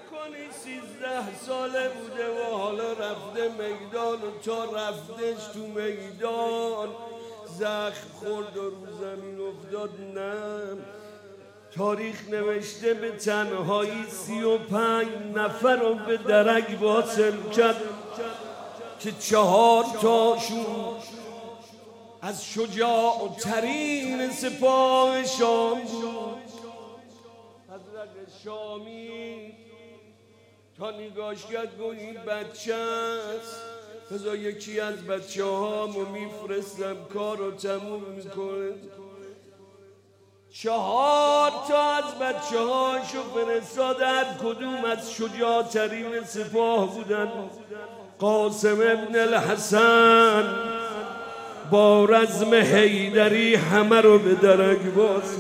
نکنی 13 ساله بوده و حالا رفته میدان و تا رفتش تو میدان زخم خورد و رو زمین افتاد. نه، تاریخ نوشته به تنهایی 35 نفر رو به درک واصل کرد که 4 تاشون از شجاع‌ترین سپاه شام بود. حضرت شامی تا نگاش کرد گفت این بچه است، بذار یکی از بچه هامو میفرستم کار رو تموم میکنه. 4 تا از بچه هاشو فرستاد، هر کدوم از شجاع‌ترین سپاه بودن. قاسم ابن الحسن با رزم حیدری همه رو به درک باز،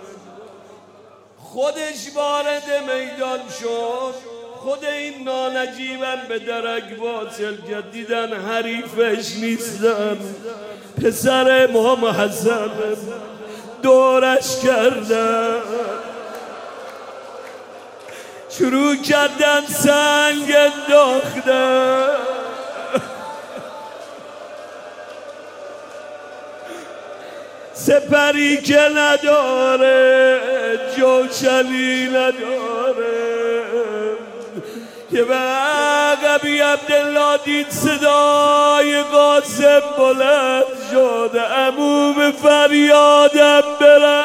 خودش وارد میدان شد، خود این نانجیبم به درک واصل کرد. دیدن حریفش نیستن، پسر امام حسن دورش کردن، شروع کردن سنگ انداختن. سپری که نداره جوشنی نداره. که به عقبی عبدالله دید صدای قاسم بلند شد، عمو به فریادم بره.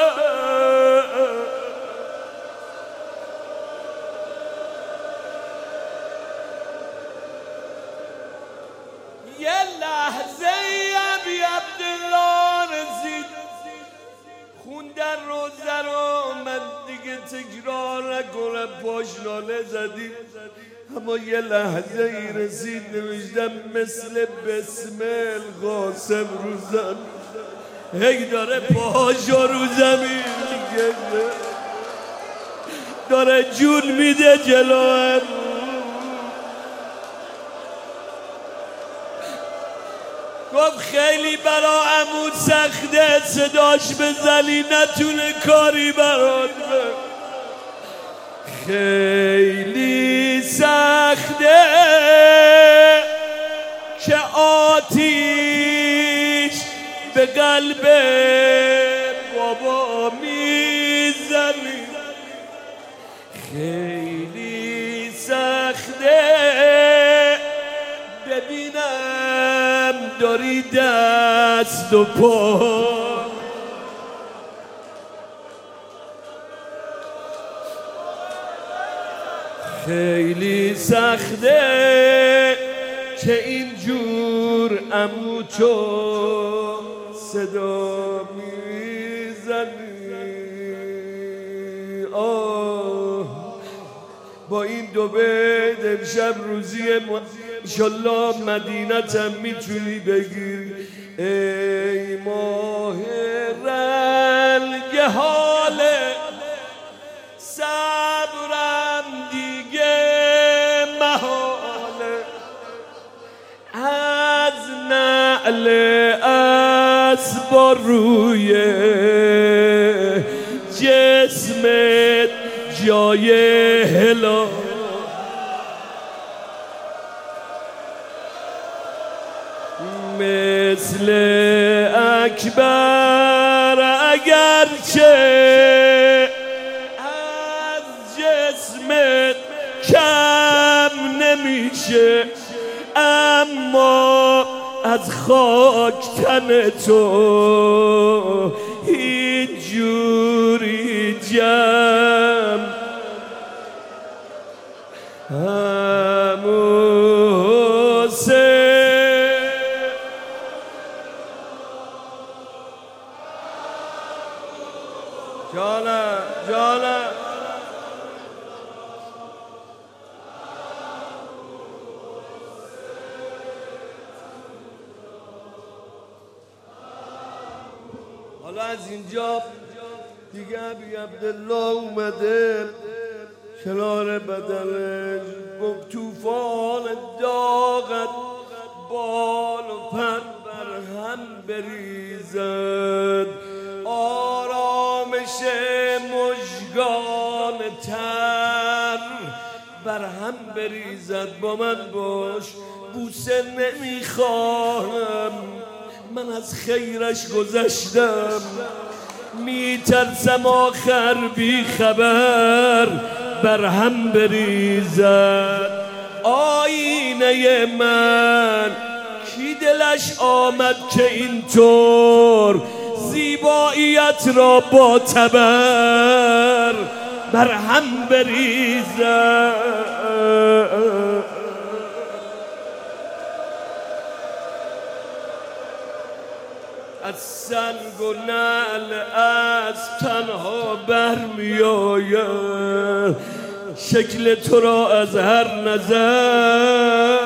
یه لحظه عبی عبدالله رسید، خوندن روزه رو، من دیگه تکرار نکنم، پاشناله زدیم، اما یه لحظه ای رسید نوشتم مثل بسمل قاسم روزن هی داره پاشو رو زمین میگه، داره جون میده جلوم. گفت خیلی برا عمود سخته صداش بزنی نتونه کاری برات، خیلی سخته که آتیش به قلب بابا میزنی، خیلی سخته ببینم داری دست و پا، خیلی سخته که اینجور عمو تو صدا میزنی. با این دو بیت امشب روزی انشالله مدینتم میتونی بگیری. ای ماه رنگ حال صبرم دیگه محاله، از نعل اسب روی جسمت جای هلا، مثل اکبر اگرچه از جسمت کم نمیشه، اما از خاک تن تو هیچ جوری جمع. عمو حسین جانم جانم حالا از اینجا دیگه ابی عبدالله اومده کنار بدنش، گفت توفان داغت بال و پر بر هم بریزد، آرامش مژگان تر بر هم بریزد با من باش، بوسه نمیخواهم، من از خیرش گذشتم، میترسم آخر بی خبر بر هم بریزد. آینه من کی دلش آمد که اینطور زیباییت را با تبر بر هم بریزد. از سنگ و نعل از تنها برمی آید شکل تو را از هر نظر.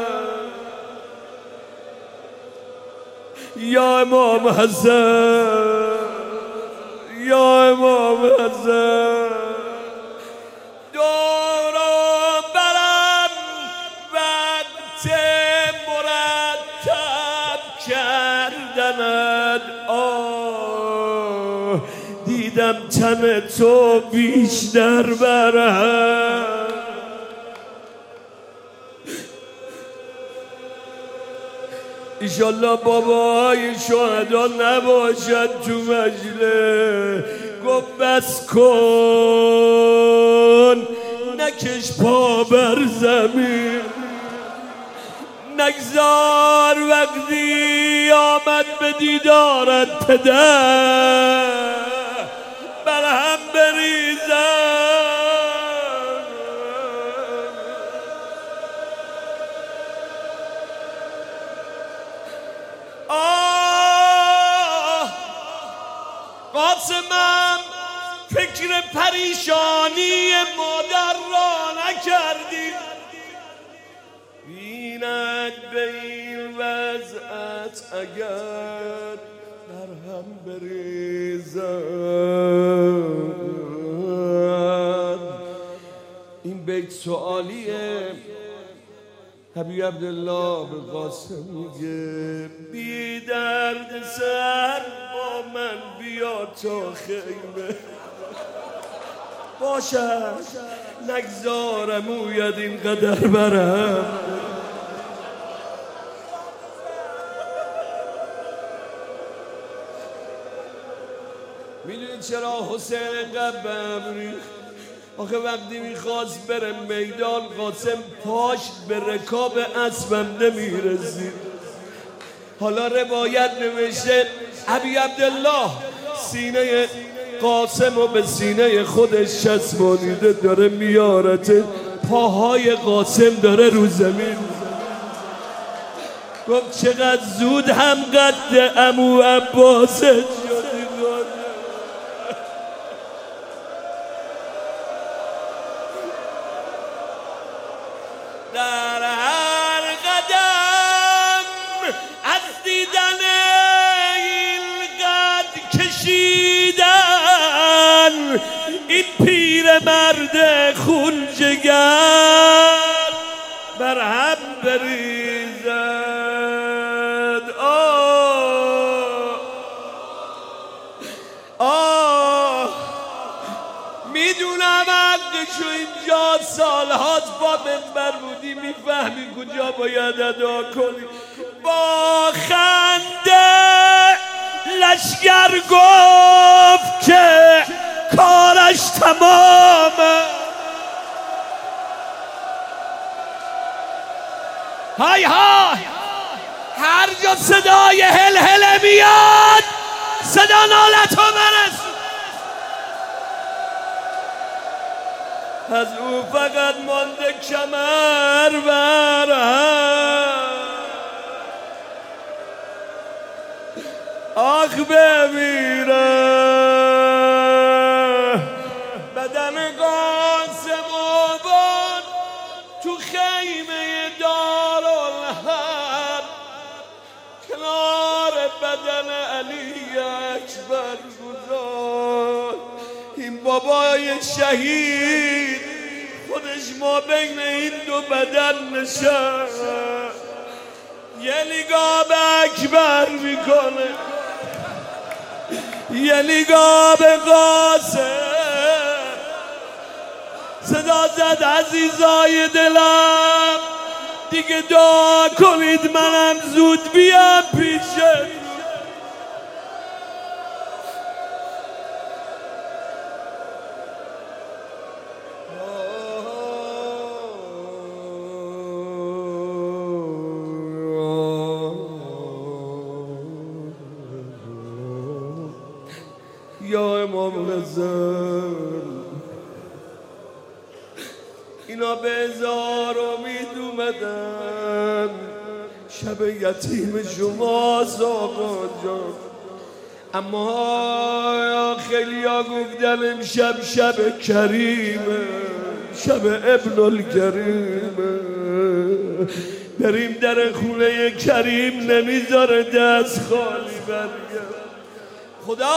یا امام حسن، یا امام حسن، دورو برم وقت مرتب کردند. دیدم تن تو بیشتر برم. ایشالله باباهای شهدا نباشد تو مجلس. گفت بس کن نکش پا بر زمین، نگذار وقتی آمد به دیدارت پدر بر هم بریزد. قاسمم فکر پریشانی مادر را نکردی، بیند به این وضعت اگر بر هم بریزد. این بیت سوالیه. حبیب عبدالله به قاسم میگه بی درد سر با من بیا تا خیمه باشد، نگذارم اوید این قدر برم. میدونید چرا حسین اینقدر بهم ریخت؟ آخه وقتی میخواست بره میدان قاسم پاش به رکاب اسبم نمیرسید. حالا روایت نوشته حبیب عبدالله سینه قاسم رو به سینه خودش چسبانیده داره میارته، پاهای قاسم داره رو زمین. گفت چقدر زود هم قد عمو عباس شدی. در هر قدم از دیدن این قد کشیدن این پیر مرد خون جگر بر هم بریزد. میدونم حقشو اینجا سالهاست با منبر بودی میفهمی کجا باید ادا کنی. با خنده لشگر گفت که کارش تمامه. های های هر جا صدای هل هل میاد صدا نالتو برس. از او فقط مانده کمر برم. آخ بمیره بدن قاسم آباد تو خیمه دارالحرب کنار بدن علی اکبر گذاشت. این بابای شهید خودش ما بین این دو بدن نشست، یه نگاه به اکبر میکنه، یه نگاه به قاسم. صدا بسازد عزیزای دلم. دیگه دعا کنید منم زود بیام پیشه. یا امام رضا، اینا به هزار امید اومدن، شب یتیم شماست آقا جان. اما خیلی ها گفتن امشب شب کریمه، شب ابن الکریمه، بریم در خونه کریم نمیذاره دست خالی برگرد. خدا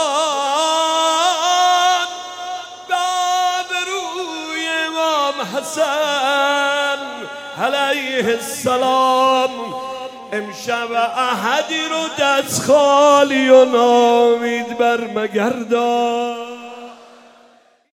حسن علیه السلام امشب احدی رو دست خالی و نامید بر مگردان.